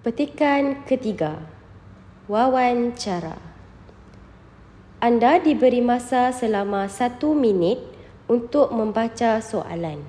Petikan ketiga, wawancara. Anda diberi masa selama 1 minit untuk membaca soalan.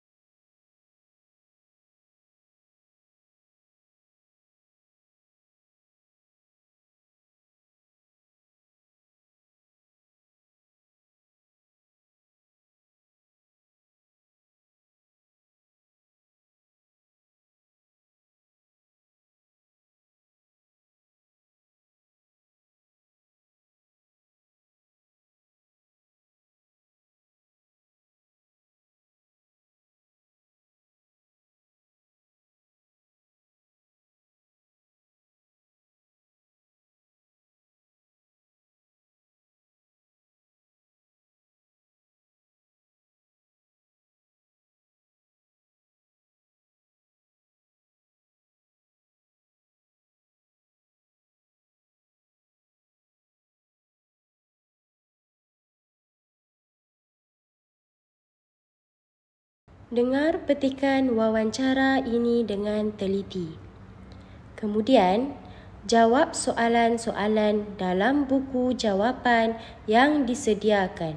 Dengar petikan wawancara ini dengan teliti. Kemudian, jawab soalan-soalan dalam buku jawapan yang disediakan.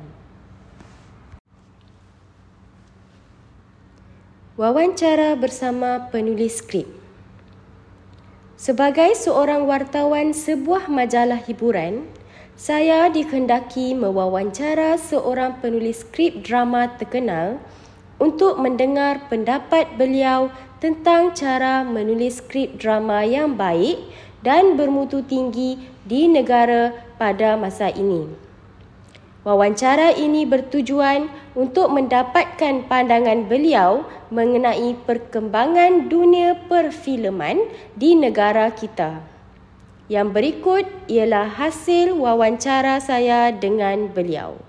Wawancara bersama penulis skrip. Sebagai seorang wartawan sebuah majalah hiburan, saya dikehendaki mewawancara seorang penulis skrip drama terkenal untuk mendengar pendapat beliau tentang cara menulis skrip drama yang baik dan bermutu tinggi di negara pada masa ini. Wawancara ini bertujuan untuk mendapatkan pandangan beliau mengenai perkembangan dunia perfilman di negara kita. Yang berikut ialah hasil wawancara saya dengan beliau.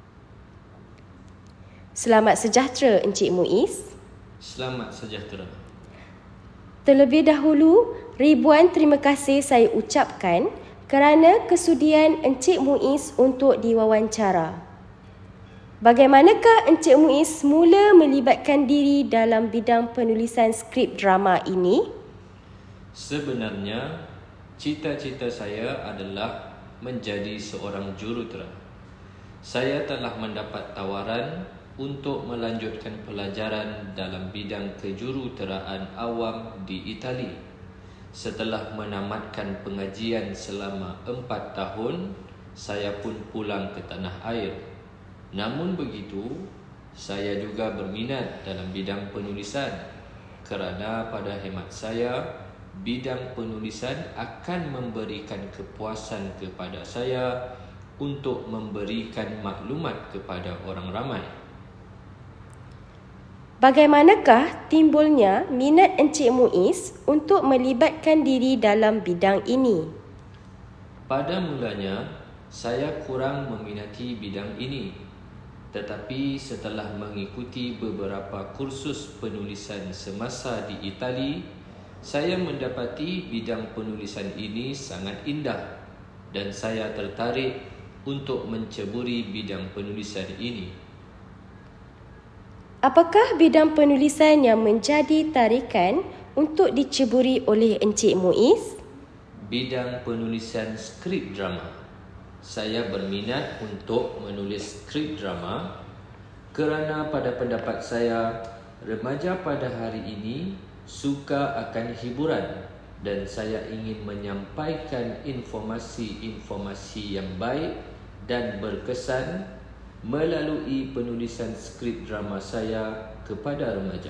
Selamat sejahtera Encik Muiz. Selamat sejahtera. Terlebih dahulu, ribuan terima kasih saya ucapkan kerana kesudian Encik Muiz untuk diwawancara. Bagaimanakah Encik Muiz mula melibatkan diri dalam bidang penulisan skrip drama ini? Sebenarnya, cita-cita saya adalah menjadi seorang jurutera. Saya telah mendapat tawaran untuk melanjutkan pelajaran dalam bidang kejuruteraan awam di Itali. Setelah menamatkan pengajian selama 4 tahun, saya pun pulang ke tanah air. Namun begitu, saya juga berminat dalam bidang penulisan kerana pada hemat saya, bidang penulisan akan memberikan kepuasan kepada saya untuk memberikan maklumat kepada orang ramai. Bagaimanakah timbulnya minat Encik Muiz untuk melibatkan diri dalam bidang ini? Pada mulanya, saya kurang meminati bidang ini. Tetapi setelah mengikuti beberapa kursus penulisan semasa di Itali, saya mendapati bidang penulisan ini sangat indah dan saya tertarik untuk menceburi bidang penulisan ini. Apakah bidang penulisan yang menjadi tarikan untuk diceburi oleh Encik Muiz? Bidang penulisan skrip drama. Saya berminat untuk menulis skrip drama kerana pada pendapat saya, remaja pada hari ini suka akan hiburan dan saya ingin menyampaikan informasi-informasi yang baik dan berkesan melalui penulisan skrip drama saya kepada remaja.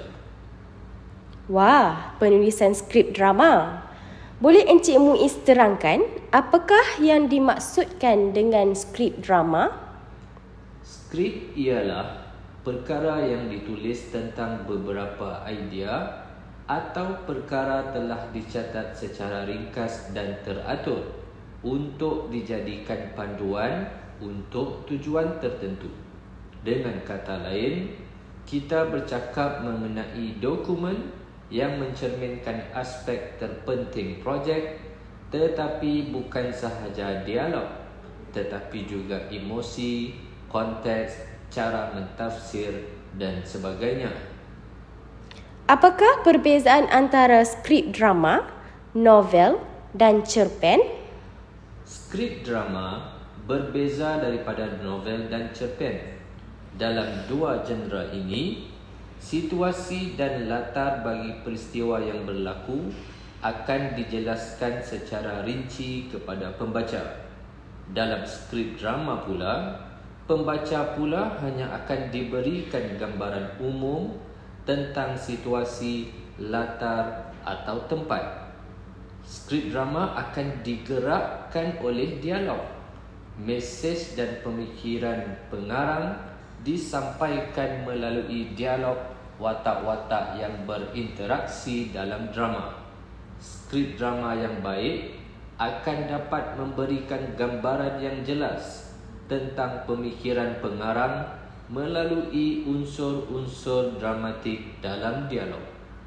Wah, penulisan skrip drama. Boleh Encik Muiz terangkan apakah yang dimaksudkan dengan skrip drama? Skrip ialah perkara yang ditulis tentang beberapa idea atau perkara telah dicatat secara ringkas dan teratur untuk dijadikan panduan untuk tujuan tertentu. Dengan kata lain, kita bercakap mengenai dokumen yang mencerminkan aspek terpenting projek, tetapi bukan sahaja dialog, tetapi juga emosi, konteks, cara mentafsir dan sebagainya. Apakah perbezaan antara skrip drama, novel dan cerpen? Skrip drama berbeza daripada novel dan cerpen. Dalam dua genre ini, situasi dan latar bagi peristiwa yang berlaku akan dijelaskan secara rinci kepada pembaca. Dalam skrip drama pula, pembaca pula hanya akan diberikan gambaran umum tentang situasi, latar atau tempat. Skrip drama akan digerakkan oleh dialog. Mesej dan pemikiran pengarang disampaikan melalui dialog watak-watak yang berinteraksi dalam drama. Skrip drama yang baik akan dapat memberikan gambaran yang jelas tentang pemikiran pengarang melalui unsur-unsur dramatik dalam dialog.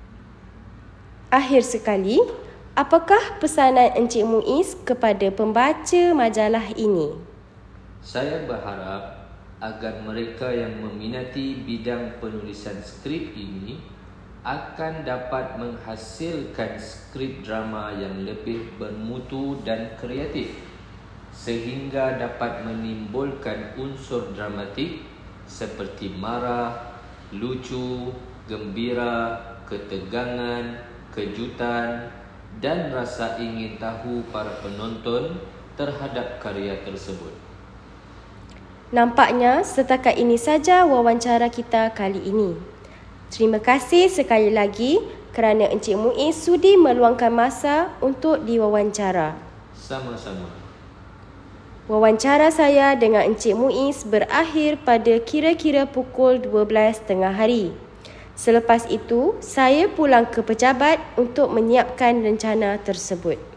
Akhir sekali, apakah pesanan Encik Muiz kepada pembaca majalah ini? Saya berharap agar mereka yang meminati bidang penulisan skrip ini akan dapat menghasilkan skrip drama yang lebih bermutu dan kreatif sehingga dapat menimbulkan unsur dramatik seperti marah, lucu, gembira, ketegangan, kejutan dan rasa ingin tahu para penonton terhadap karya tersebut. Nampaknya setakat ini saja wawancara kita kali ini. Terima kasih sekali lagi kerana Encik Muiz sudi meluangkan masa untuk diwawancara. Sama-sama. Wawancara saya dengan Encik Muiz berakhir pada kira-kira pukul 12.30 hari. Selepas itu, saya pulang ke pejabat untuk menyiapkan rencana tersebut.